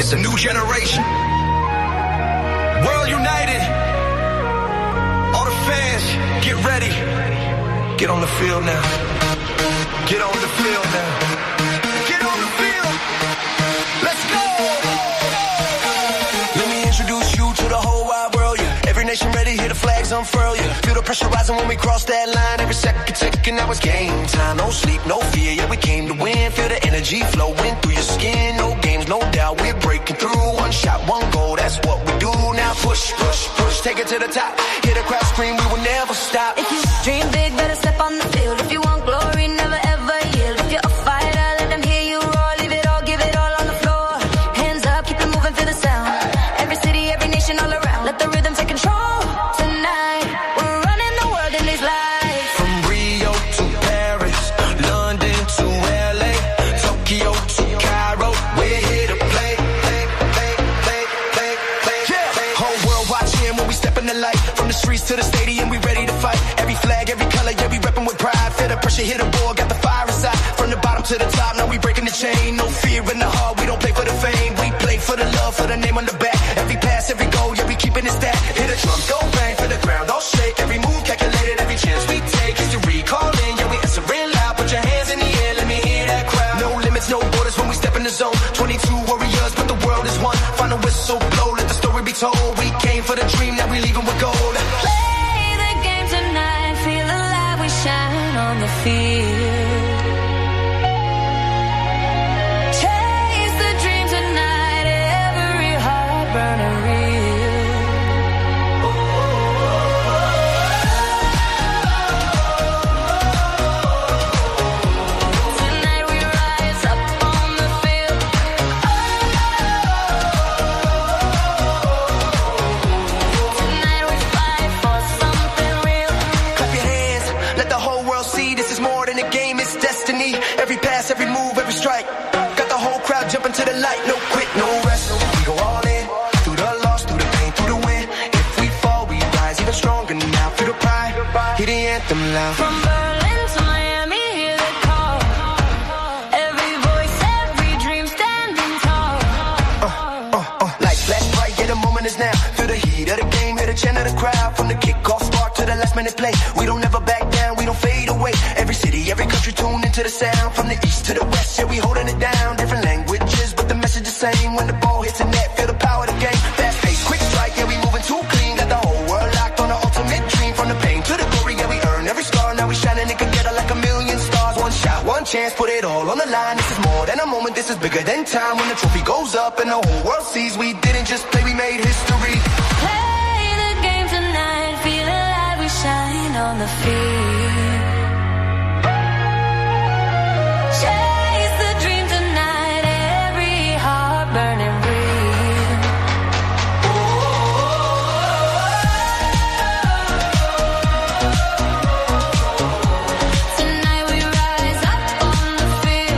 It's a new generation. World united. All the fans, get ready. Get on the field now. Get on the field now. Get on the field. Let's go. Let me introduce you to the whole wide world, yeah. Every nation ready, hear the flags unfurl, yeah. Feel the pressure rising when we cross that line. Every second ticking, now it's game time. No sleep, no fear, yeah, we came to win. Feel the energy flowing through your skin. No games, no doubt, we're breaking through. One shot, one goal, that's what we do. Now push, push, push, take it to the top. Hear the crowd scream, we will never stop. If you dream big, better step on the field. If you want glory, never ever yield. If you're a fighter, let them hear you roar. Leave it all, give it all on the floor. Hands up, keep it moving, feel the sound. Every city, every nation, all around. Let the rhythm take control. Tonight, we're running the world in these lights. From Rio to Paris, London to LA, Tokyo to Cairo, we're here to play. Yeah. Whole world watching when we step in the light. From the streets to the stadium, we ready to fight. Every flag, every color, yeah, we reppin' with pride. Feel the pressure, hit the ball, got the fire inside. From the bottom to the top, now we breaking the chain. No fear in the heart, we don't play for the fame. We play for the love, for the name on the back. Every pass, every goal, yeah, we keeping it stacked. Hit a drum, go bang, for the ground, don't shake. Every move calculated, every chance we take. History calling, yeah, we answering loud. Put your hands in the air, let me hear that crowd. No limits, no borders when we step in the zone. 22 warriors, but the world is one. Final whistle blow, let the story be told. We came for the dream, now we leaving with gold. Play the game tonight, feel alive, we shine on the field. Chase the dream tonight, every heart burning real. Tonight we rise up on the field. Tonight we fight for something real. Clap your hands, let the whole world see this is more than a game, it's destiny. Every pass, every move, every strike. Got the whole crowd jumping to the light. No quit, no rest. We go all in, through the loss, through the pain, through the win. If we fall, we rise even stronger now. Through the pride, hear the anthem loud. From Berlin to Miami, hear the call. Every voice, every dream standing tall. Like flash bright, yeah, the moment is now. Feel the heat of the game, hear the chant of the crowd. From the kickoff spark to the last minute play, we don't ever back down, we don't fade away. Every city, every country tune into the sound. From the east to the west, yeah, we holding it down. Different languages, but the message the same. When the ball hits the net, feel the power of the game. Fast pace, quick strike, yeah, we moving too clean. Got the whole world locked on the ultimate dream. From the pain to the glory, yeah, we earn every star. Now we shining it together like a million stars. One shot, one chance, put it all on the line. This is more than a moment, this is bigger than time. When the trophy goes up and the whole world sees, we didn't just play, we made history. Play the game tonight, feel alive, we shine on the field. Chase the dream tonight, every heart burning real. Tonight we rise up on the field.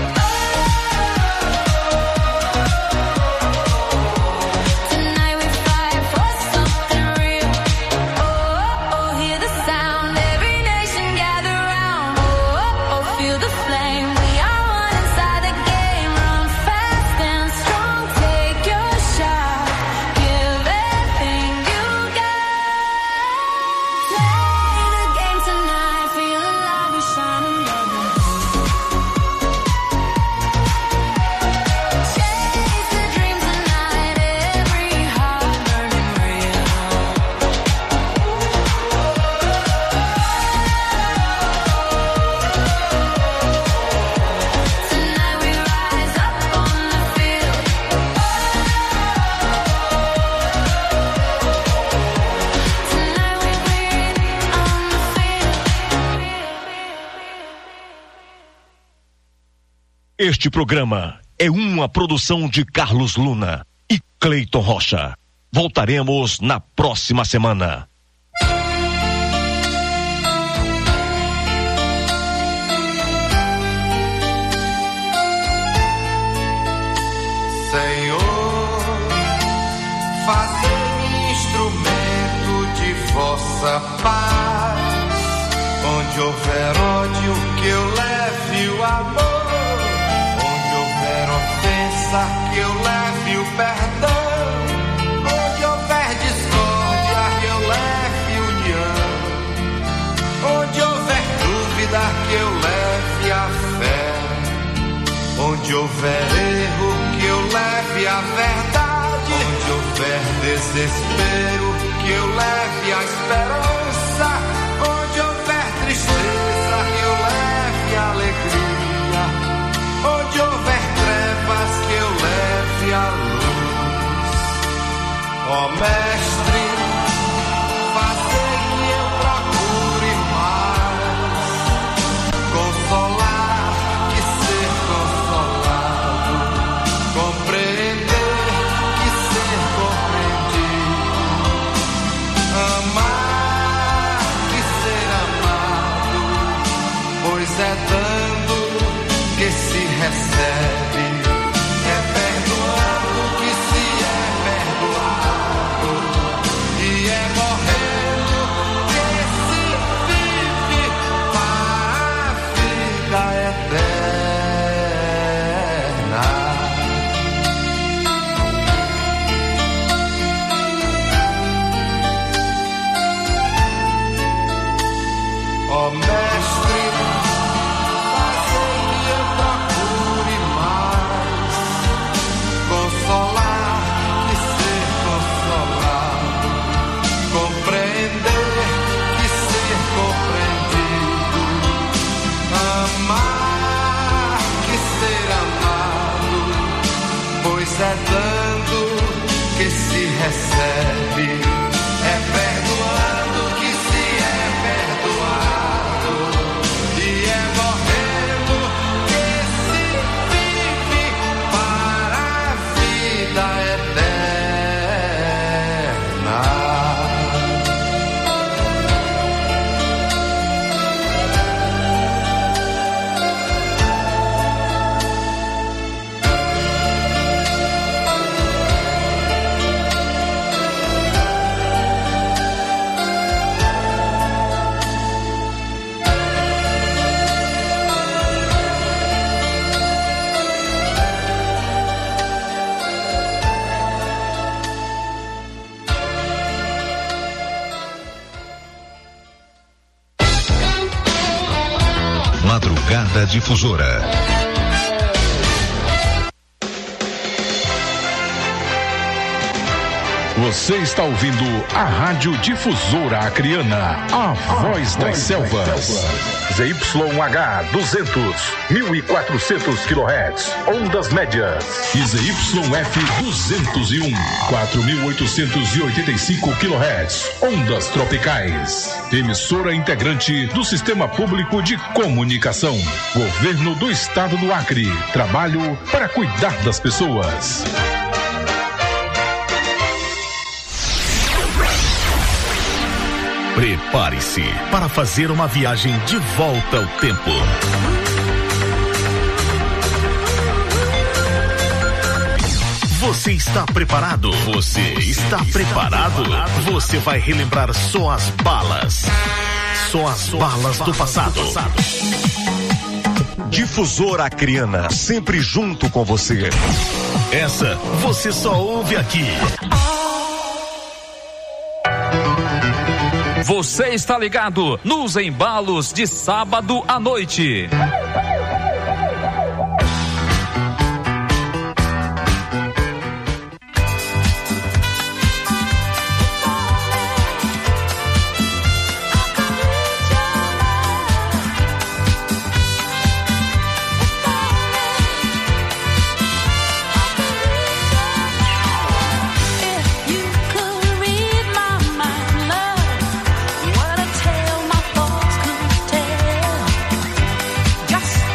Tonight we fight for something real. Hear the sound, every nation gather round. Feel the flame, we are one inside the game. Run fast and strong, take your shot. Give everything you got. Play the game tonight, feel alive, we shine another. Chase the dream tonight, every heart burning real. Tonight we rise up on the field. Tonight we win on the field. Este programa é uma produção de Carlos Luna e Cleiton Rocha. Voltaremos na próxima semana. Senhor, fazei-me instrumento de vossa paz. Onde houver ódio, que eu leve o amor. Onde houver ofensa, que eu leve leve o perdão. Onde houver discórdia, que eu leve união. Onde houver dúvida, que eu leve a fé. Onde houver erro, que eu leve a verdade. Onde houver desespero, que eu leve a esperança. Onde houver tristeza, que eu leve a alegria. Onde houver trevas, que eu leve a luz. Ó Mestre, fazer que eu procure mais consolar que ser consolado, compreender que ser compreendido, amar que ser amado, pois é dando que se recebe, é perdoando que se é perdoado, e é morrendo que se vive para a vida eterna. Ó Mestre, fazei que eu procure mais consolar que ser consolado, compreender que ser compreendido, amar que ser amado, pois é dando que se recebe, é perdoando que se é perdoado, e é morrendo que se vive para a vida eterna. Madrugada Difusora. Você está ouvindo a Rádio Difusora Acreana, a voz das selvas. ZYH 200, 1400 kHz, ondas médias. E ZYF 201, 4885 kHz, ondas tropicais. Emissora integrante do Sistema Público de Comunicação. Governo do Estado do Acre. Trabalho para cuidar das pessoas. Prepare-se para fazer uma viagem de volta ao tempo. Você está preparado? Você está preparado? Você vai relembrar só as balas. Só as balas do passado. Difusora Acreana, sempre junto com você. Essa você só ouve aqui. Você está ligado nos embalos de sábado à noite. Just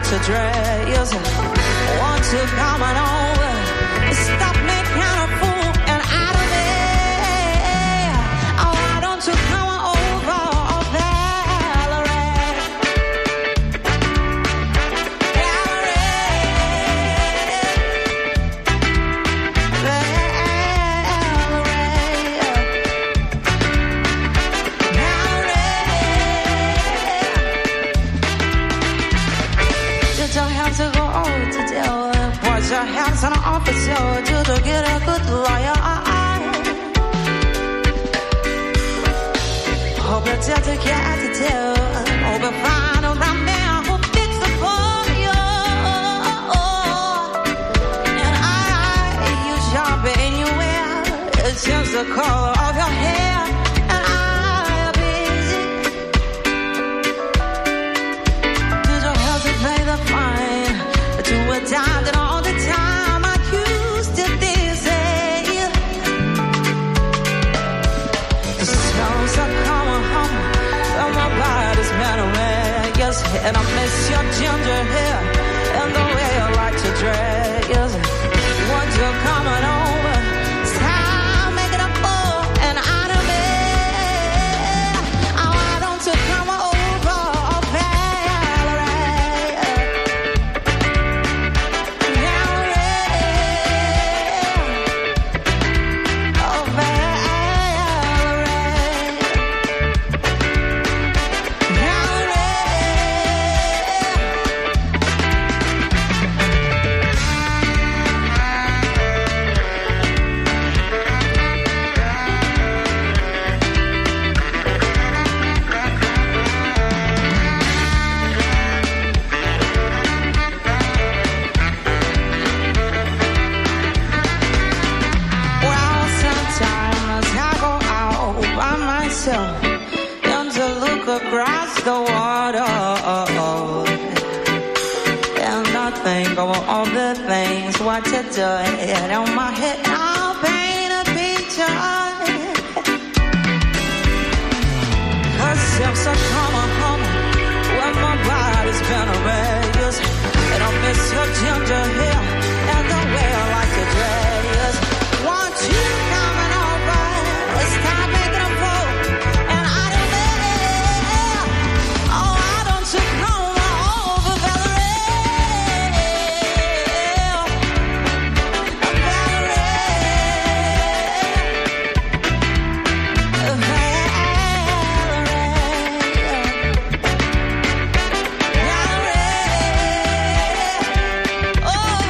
to dress. Want to come on over, stop me kind of fool and out of there. Oh, why don't you come on over, oh Valerie, did you have to go out to deal with? Was your hands on an officer? Did you get a good lawyer? Hope it's just a cat to tell. Hope you find a right man who fix it for you. And you sharp anywhere. It's just the color of your hair. And I'm busy. Did you have to pay the fine? To a time that all the time I used to busy. The smells are coming home. And my body's been away. Yes, and I miss your ginger hair and the way you like to dress. Want you coming over? Time making a fool and out of it. Oh, why don't you come over, oh Valerie? Valerie, oh well, sometimes I go out by myself and to look across the water, and I think of all the things what to do. And on my head I'll paint a picture. Cause since I come home, when my body's been erased, and I miss your ginger hair and the way I like to dress. Want you coming over, stop making a fool and out of there. Oh, why don't you come over, Valerie? Valerie.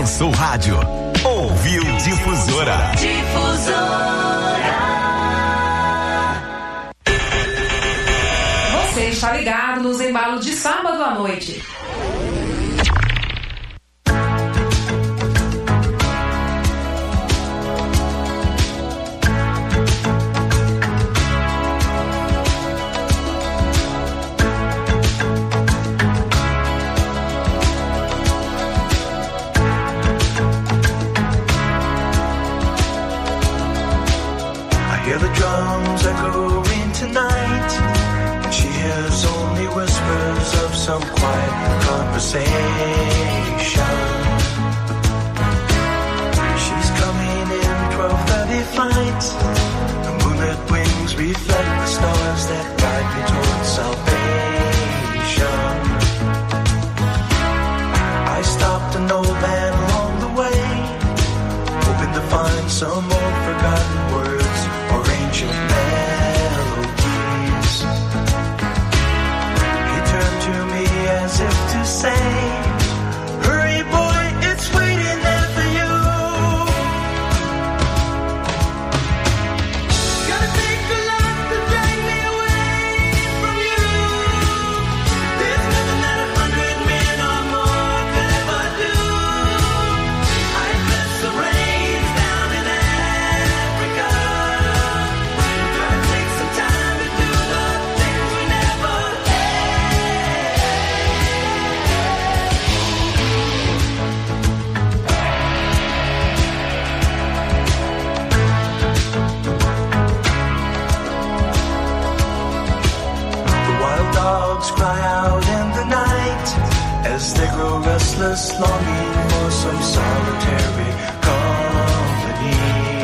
Pensou rádio. Ouviu Difusora. Você está ligado nos embalos de sábado à noite. Some quiet conversation. She's coming in 12:30 flight. The moonlit wings reflect the stars that guide me towards salvation. I stopped an old man along the way, hoping to find some old forgotten words or ancient melodies. He turned to me as if to say, hurry boy, it's waiting there for you. Gotta take a lot to drag me away from you. There's nothing that 100 men or more could ever do. I bless the rains down in Africa. Gotta take some time to do the things we never dogs cry out in the night as they grow restless, longing for some solitary company.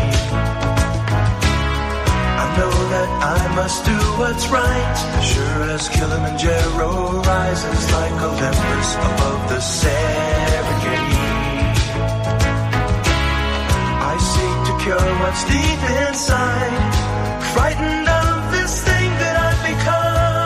I know that I must do what's right, sure as Kilimanjaro rises like Olympus above the Serengeti. I seek to cure what's deep inside, frightened of this thing that I've become.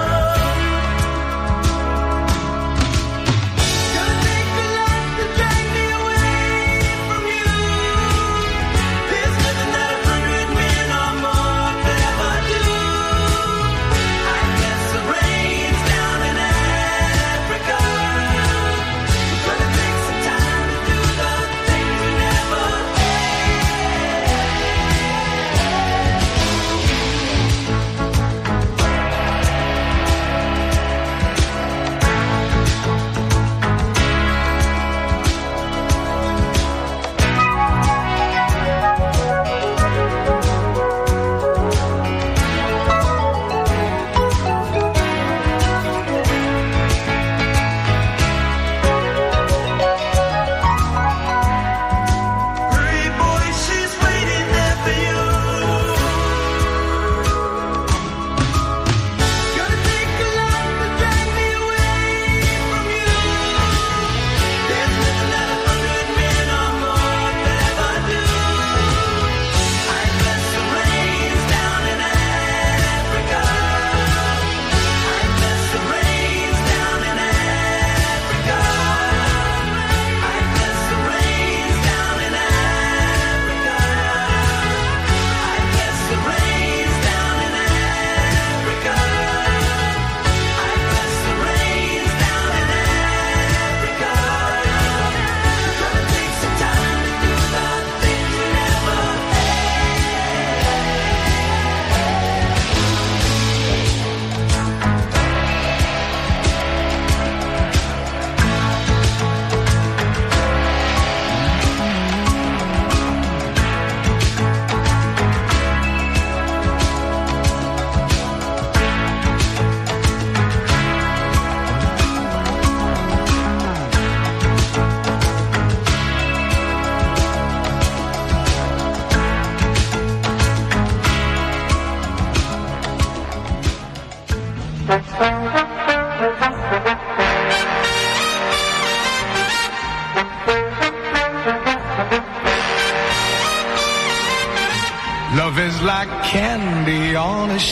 Love is like candy on a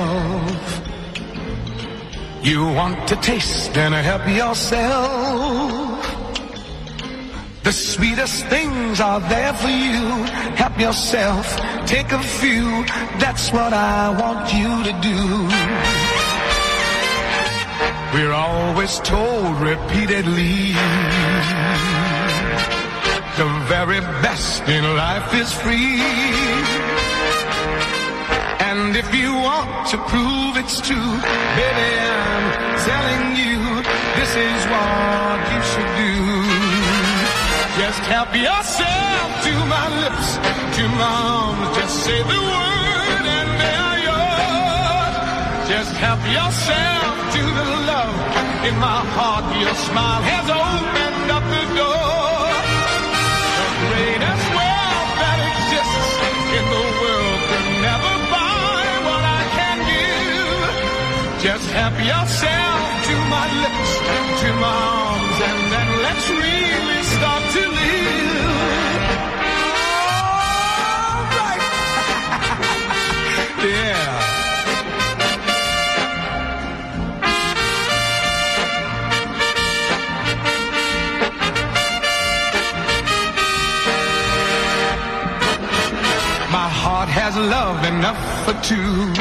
shelf. You want to taste and help yourself. The sweetest things are there for you. Help yourself, take a few. That's what I want you to do. We're always told repeatedly, the very best in life is free. And if you want to prove it's true, baby, I'm telling you, this is what you should do. Just help yourself to my lips, to my arms, just say the word and they are yours. Just help yourself to the love in my heart. Your smile has opened up the door. The greatest wealth that exists in the world can never buy what I can give. Just help yourself to my lips, to my arms, and then let's really start to live. All right. Yeah. My heart has love enough for two,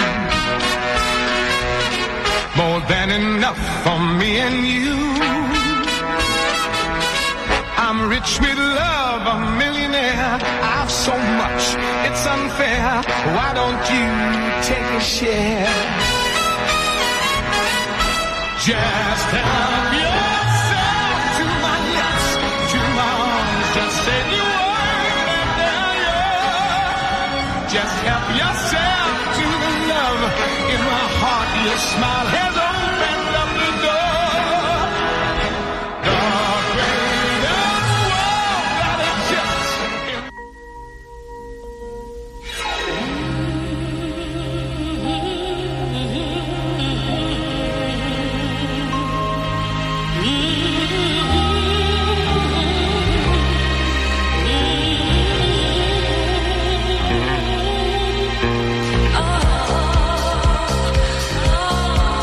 more than enough for me and you. I'm rich with love, a millionaire. I've so much, it's unfair. Why don't you take a share? Just help yourself to my lips, to my arms. Just say the word and there you are. Just help yourself to the love in my heart. Your smile has opened up the door. The greatest world that exists in Oh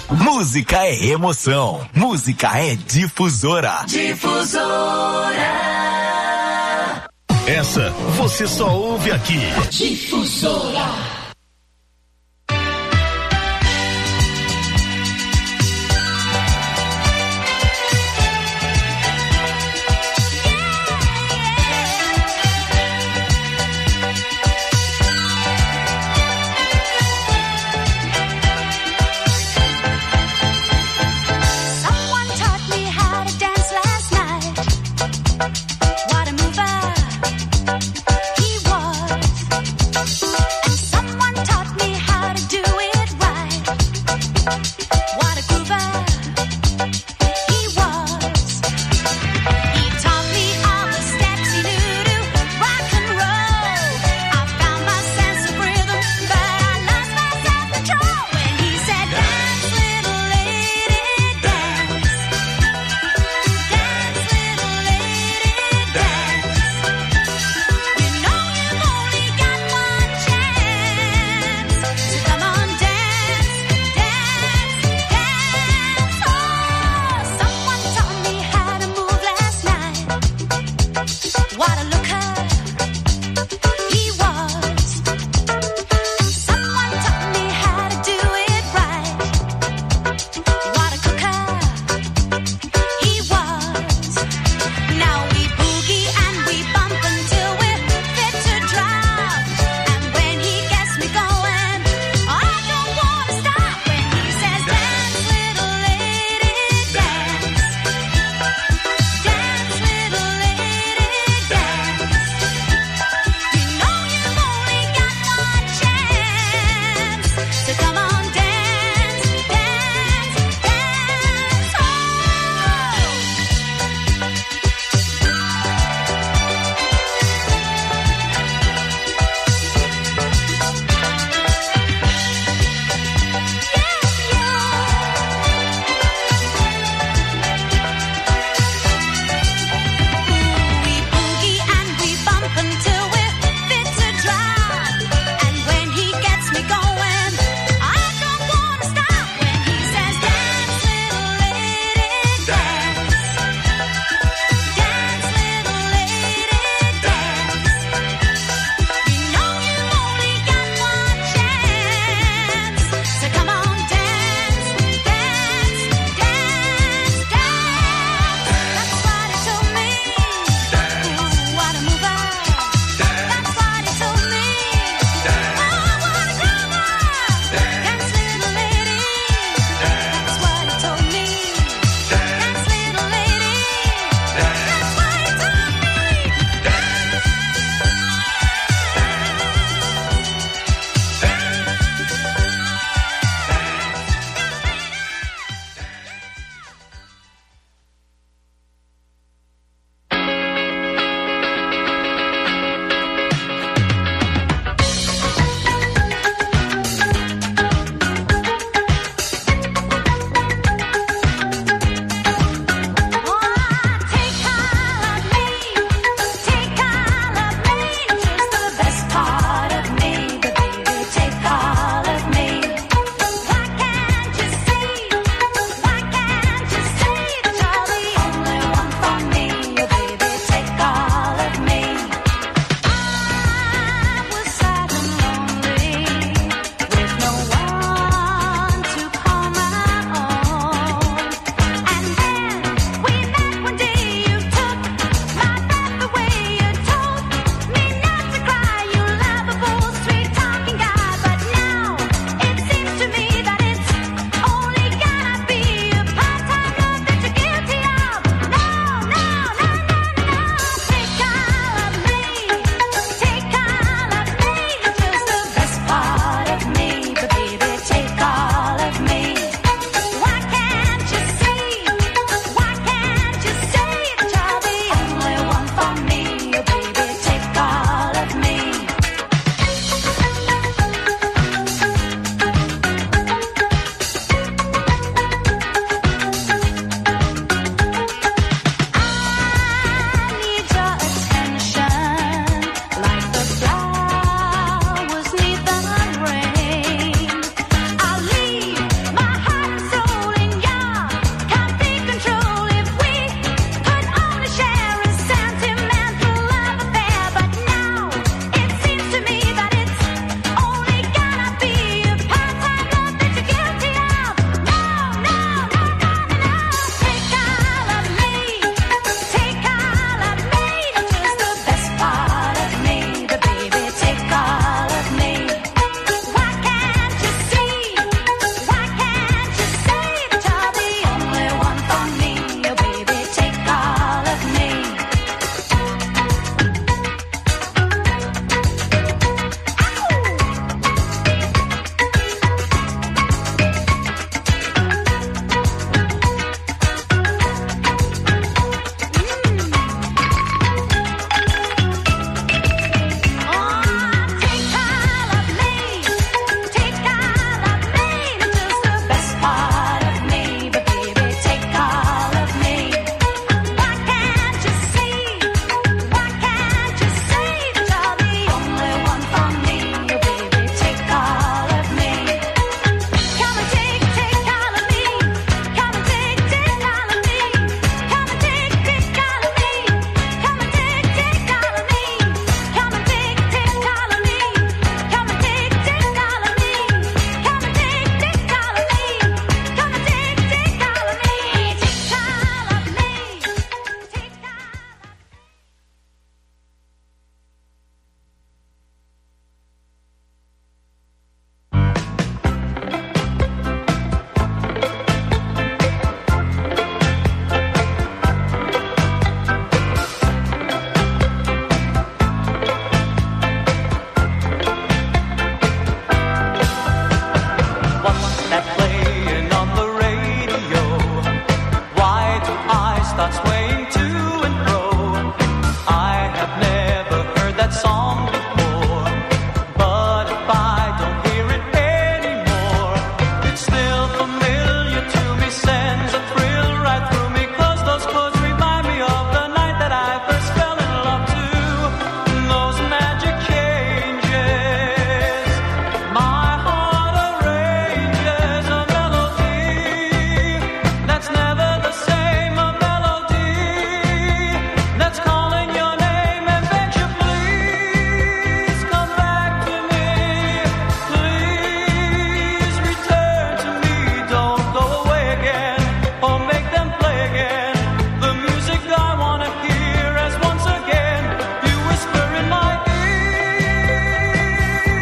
Música é emoção. Música é Difusora. Essa você só ouve aqui. Difusora. What a mover he was, and someone What's that playing on the radio? Why do I start swaying to and fro? I have never heard that song before, but if I don't hear it anymore, it's still familiar to me, sends a thrill right through me, 'cause those chords remind me of the night that I first fell in love to those magic changes. My heart arranges a melody that's never the same, a melody that's calling your name and begs you, please come back to me, please return to me, don't go away again, or make them play again the music I wanna hear, as once again you whisper in my ear,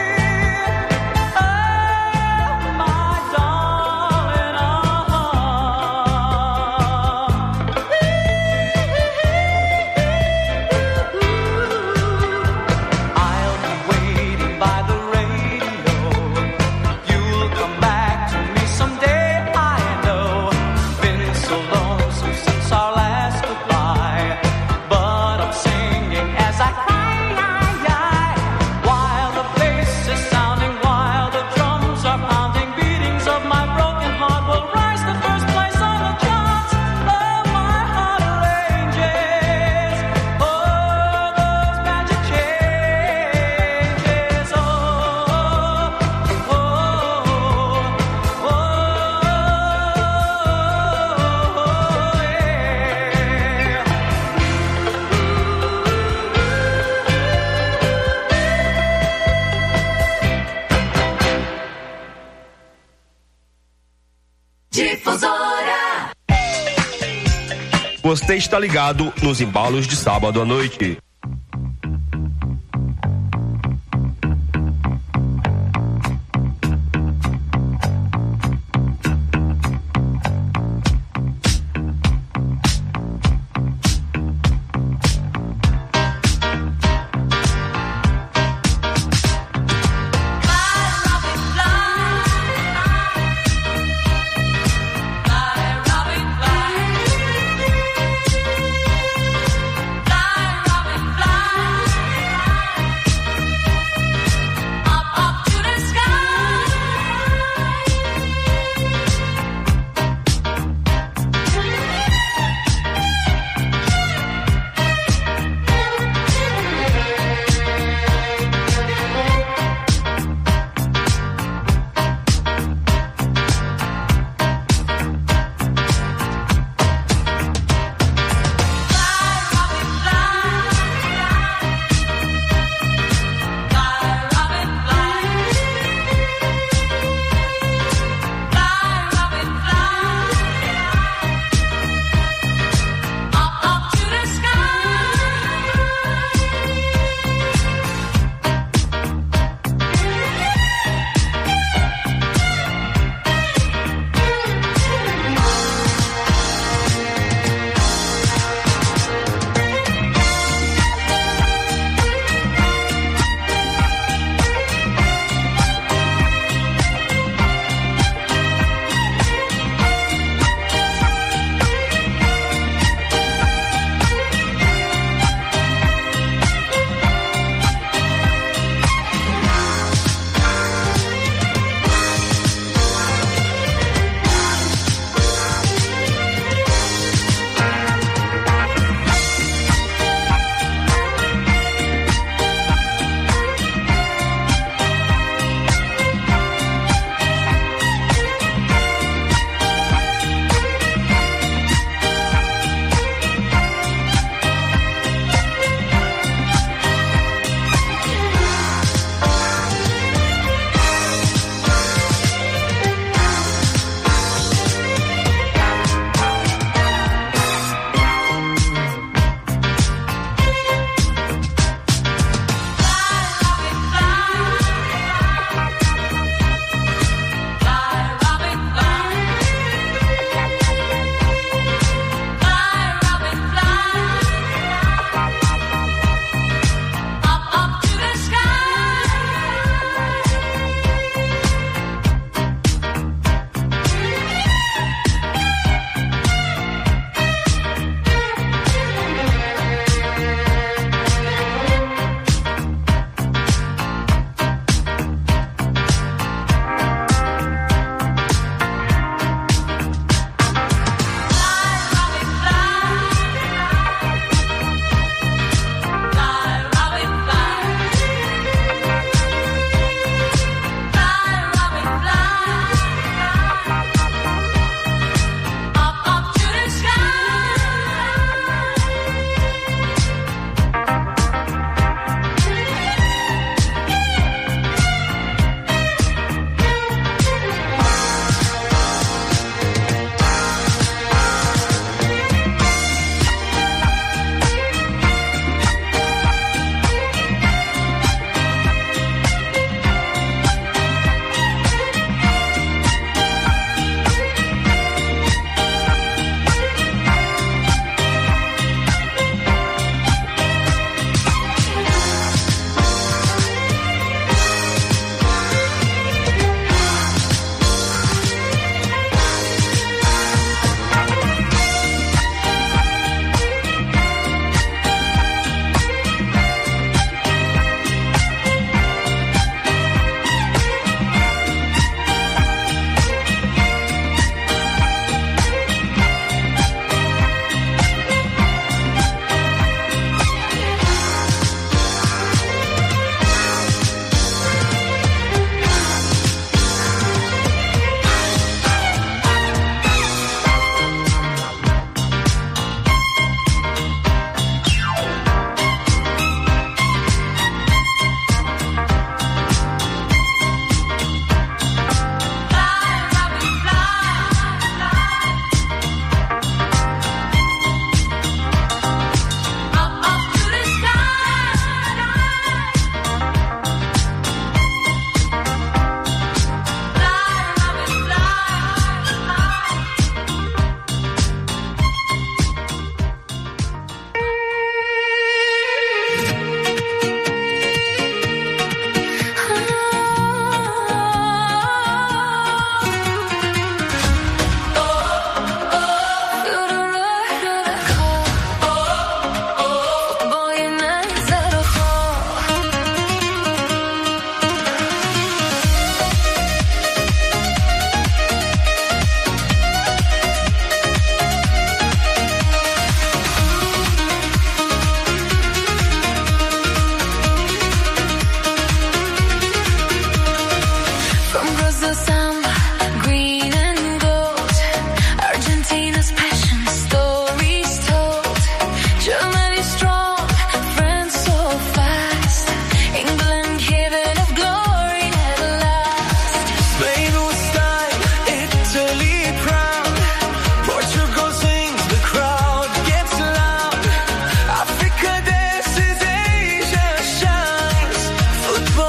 oh my darling, I'll be waiting by the radio. You'll come back to me someday, I know. Been so lonesome since our last goodbye, but I'm singing as I cry, while the bass is sounding, while the drums are pounding, beatings of my broken heart will rise to first place on the charts. Oh, my heart arranges, oh, those magic changes, oh, oh, oh, Difusora. Você está ligado nos embalos de sábado à noite. Fly, Robin, fly. Fly, Robin,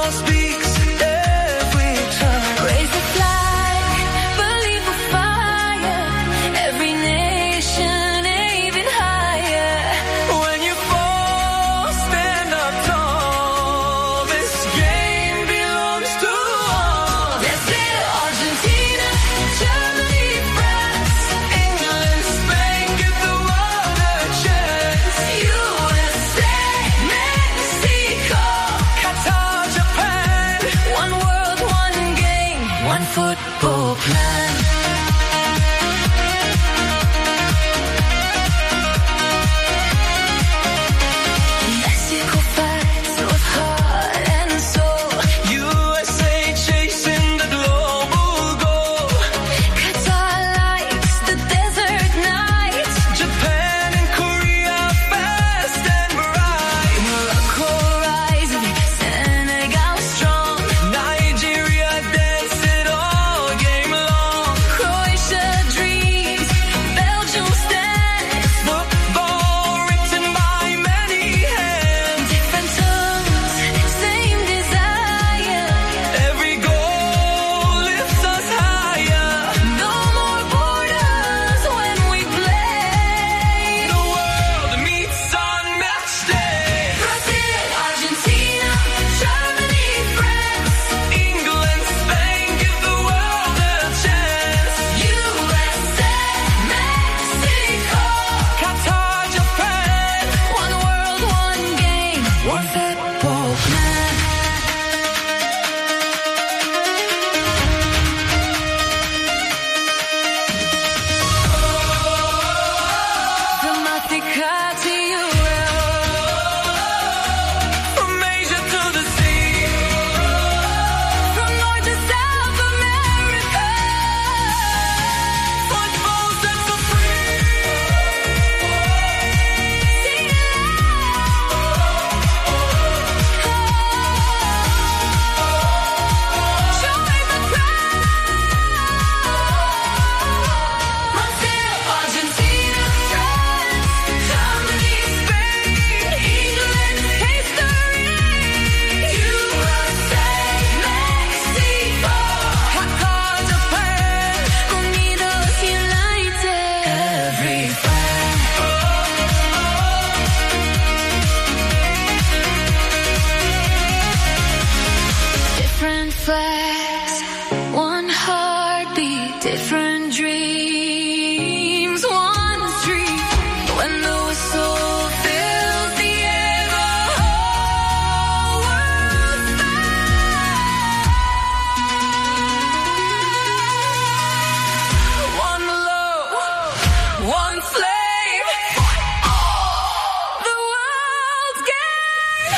heart speaks every time. Raise the flag, believe the fire. Every nation even higher. When you fall, stand up tall. This game belongs to all. Let's get Argentina, Germany, France, England, Spain, give the world a chance. USA, Mexico, Qatar, Japan, one world, one game, one football plan. Mexico fights with heart and soul. USA chasing the global goal. Qatar lights the desert nights. Japan and Korea fast and bright. Morocco rising, Senegal strong. Nigeria dance it all game long. Croatia dreams, Belgium stands. Football written by many hands. Different tongues, same desire. Every goal lifts us higher. No more borders when we play. The world meets on match day. Brazil, Argentina, Germany, France, England, Spain, give the world a chance. USA, Mexico. Qatar, Japan, One world, one game, one football plan. From Africa to Europe, from Asia to the sea. from North to South America. Football sets us free. Join the crowd. Brazil, Argentina, France, Germany, Spain, England, history. USA, Mexico, Qatar, Japan, unidos, united, every fan. Different flags, one heartbeat, different dreams, one street. When the whistle fills the air, the whole world stands. One love, one flame, the world's game.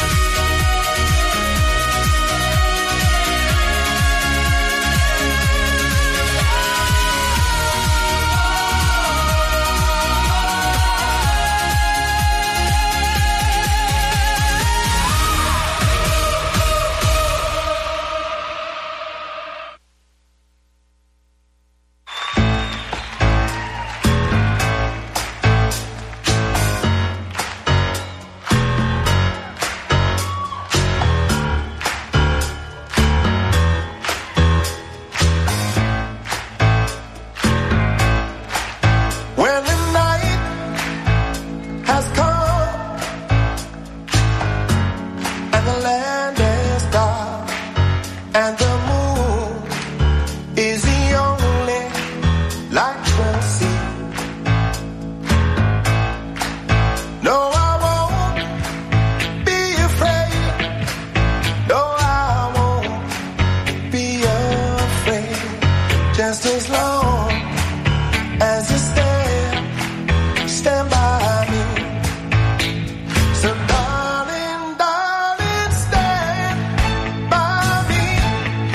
When the night has come and the land is dark and the moon is the only light we'll see. No, I won't be afraid. No, I won't be afraid. Just as long as you stand by me. So darling, darling, stand by me.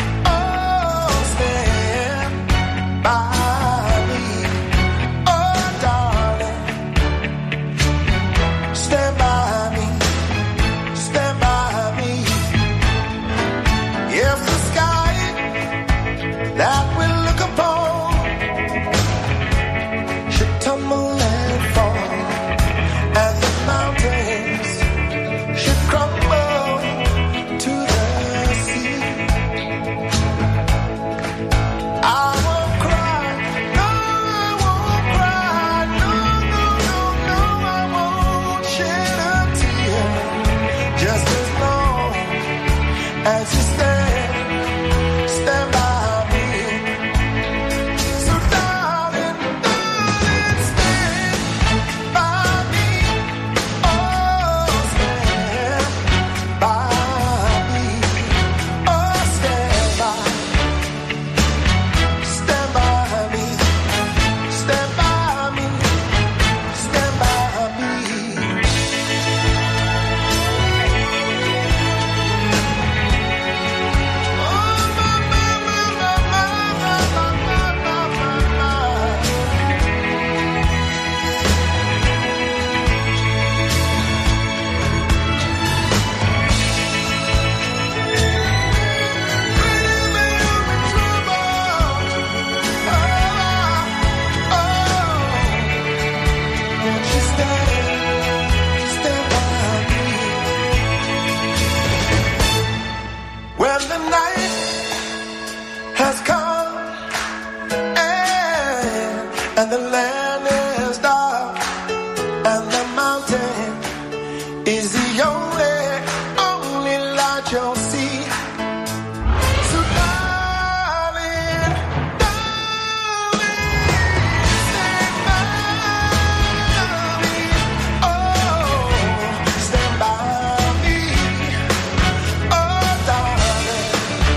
and the land is dark, and the mountain is the only light you'll see. So darling, stand by me. Oh, stand by me. Oh, darling,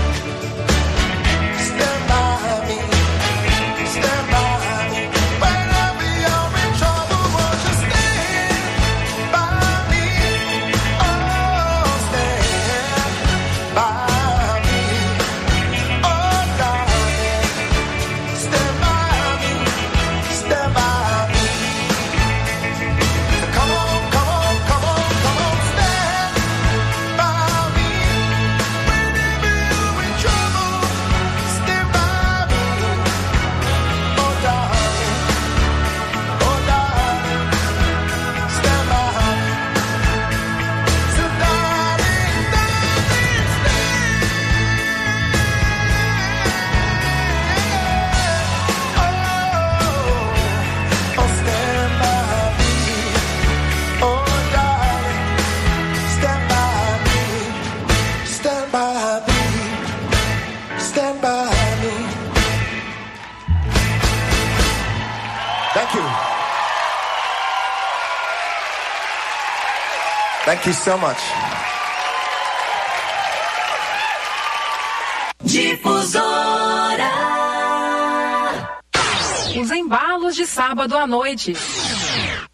stand by me. Stand by me. Whenever you're in trouble, won't you stand by me? Oh, stand by me. Oh, darling, stand by me. Stand by me. Come on, come on, come on, come on, stand by me. Whenever you're in trouble, stand by me. Oh, darling, stand by me. So, darling, oh, stand by me. Oh, darling, stand by me. Stand by me. Stand by me. Thank you. Thank you so much. Difusora. Os embalos de sábado à noite.